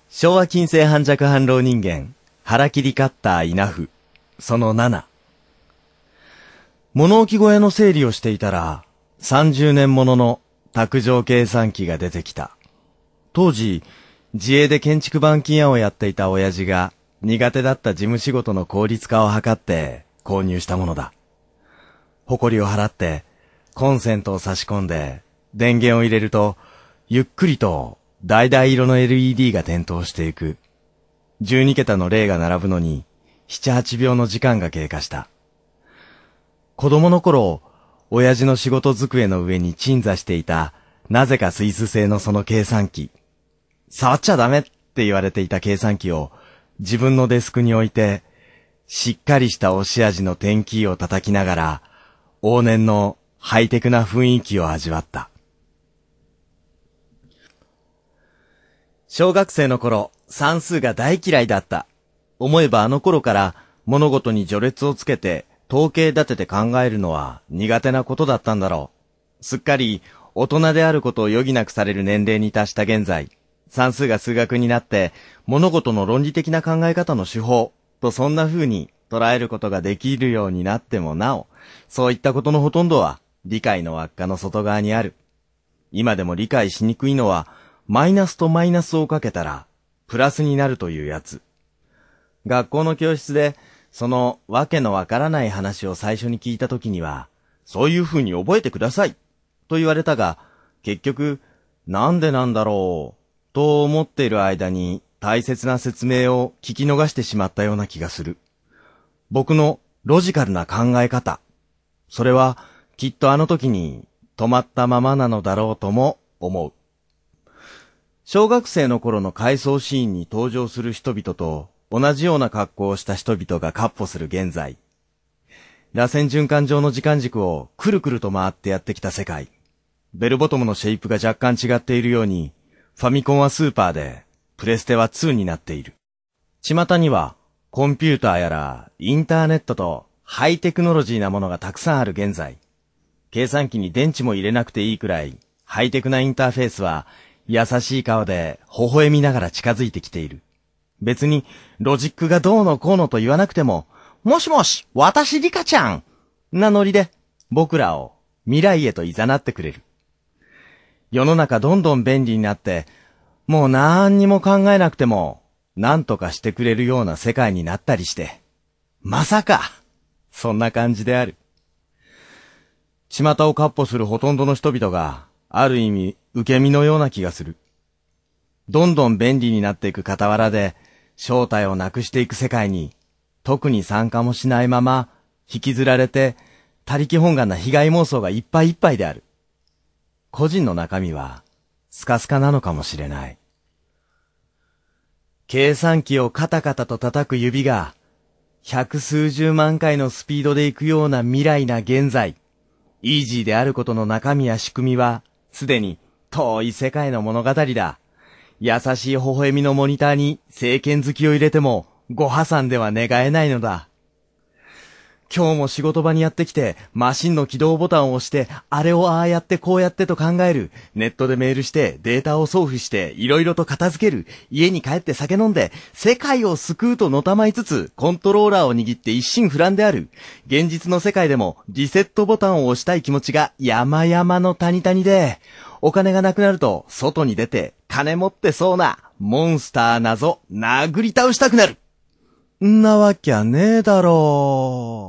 昭和近世半弱半老人間、腹切りカッター稲フ、その7。物置小屋の整理をしていたら、30年ものの卓上計算機が出てきた。当時、自営で建築板金屋をやっていた親父が、苦手だった事務仕事の効率化を図って購入したものだ。埃を払って、コンセントを差し込んで、電源を入れると、ゆっくりと橙色の LED が点灯していく。12桁の0が並ぶのに、7、8秒の時間が経過した。子供の頃、親父の仕事机の上に鎮座していた、なぜかスイス製のその計算機。触っちゃダメって言われていた計算機を自分のデスクに置いて、しっかりした押し味の点キーを叩きながら、往年のハイテクな雰囲気を味わった。小学生の頃、算数が大嫌いだった。思えばあの頃から物事に序列をつけて統計立てて考えるのは苦手なことだったんだろう。すっかり大人であることを余儀なくされる年齢に達した現在、算数が数学になって物事の論理的な考え方の手法とそんな風に捉えることができるようになってもなお、そういったことのほとんどは理解の輪っかの外側にある。今でも理解しにくいのはマイナスとマイナスをかけたらプラスになるというやつ。学校の教室でそのわけのわからない話を最初に聞いたときには、そういう風に覚えてくださいと言われたが、結局なんでなんだろうと思っている間に大切な説明を聞き逃してしまったような気がする。僕のロジカルな考え方、それはきっとあの時に止まったままなのだろうとも思う。小学生の頃の回想シーンに登場する人々と同じような格好をした人々が闊歩する現在。螺旋循環上の時間軸をくるくると回ってやってきた世界。ベルボトムのシェイプが若干違っているように、ファミコンはスーパーで、プレステは2になっている。巷には、コンピューターやら、インターネットと、ハイテクノロジーなものがたくさんある現在。計算機に電池も入れなくていいくらい、ハイテクなインターフェースは、優しい顔で、微笑みながら近づいてきている。別に、ロジックがどうのこうのと言わなくても、もしもし、私リカちゃんなノリで、僕らを未来へと誘ってくれる。世の中どんどん便利になって、もう何にも考えなくても、何とかしてくれるような世界になったりして。まさか、そんな感じである。巷を闊歩するほとんどの人々が、ある意味、受け身のような気がする。どんどん便利になっていく傍らで、正体をなくしていく世界に、特に参加もしないまま、引きずられて、他力本願な被害妄想がいっぱいいっぱいである。個人の中身は、スカスカなのかもしれない。計算機をカタカタと叩く指が、百数十万回のスピードで行くような未来な現在、イージーであることの中身や仕組みは、すでに遠い世界の物語だ。優しい微笑みのモニターに正拳突きを入れても、ご破産では願えないのだ。今日も仕事場にやってきて、マシンの起動ボタンを押して、あれをああやってこうやってと考える。ネットでメールして、データを送付して、いろいろと片付ける。家に帰って酒飲んで、世界を救うとのたまいつつ、コントローラーを握って一心不乱である。現実の世界でも、リセットボタンを押したい気持ちが山々の谷々で、お金がなくなると、外に出て、金持ってそうな、モンスターなぞ、殴り倒したくなる。んなわきゃねえだろう。